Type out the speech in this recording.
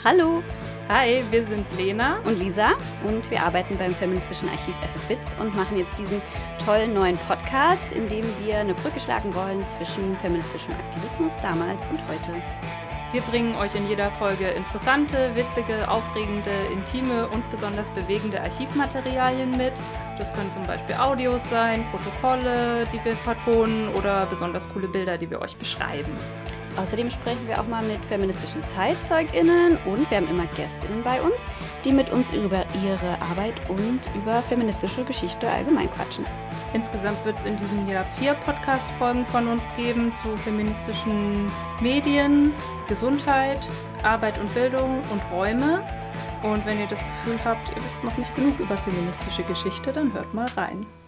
Hallo Hi, wir sind Lena und Lisa und wir arbeiten beim Feministischen Archiv FFBITS und machen jetzt diesen tollen neuen Podcast, in dem wir eine Brücke schlagen wollen zwischen feministischem Aktivismus damals und heute. Wir bringen euch in jeder Folge interessante, witzige, aufregende, intime und besonders bewegende Archivmaterialien mit. Das können zum Beispiel Audios sein, Protokolle, die wir vertonen oder besonders coole Bilder, die wir euch beschreiben. Außerdem sprechen wir auch mal mit feministischen ZeitzeugInnen und wir haben immer GästInnen bei uns, die mit uns über ihre Arbeit und über feministische Geschichte allgemein quatschen. Insgesamt wird es in diesem Jahr 4 Podcast-Folgen von uns geben zu feministischen Medien, Gesundheit, Arbeit und Bildung und Räume. Und wenn ihr das Gefühl habt, ihr wisst noch nicht genug über feministische Geschichte, dann hört mal rein.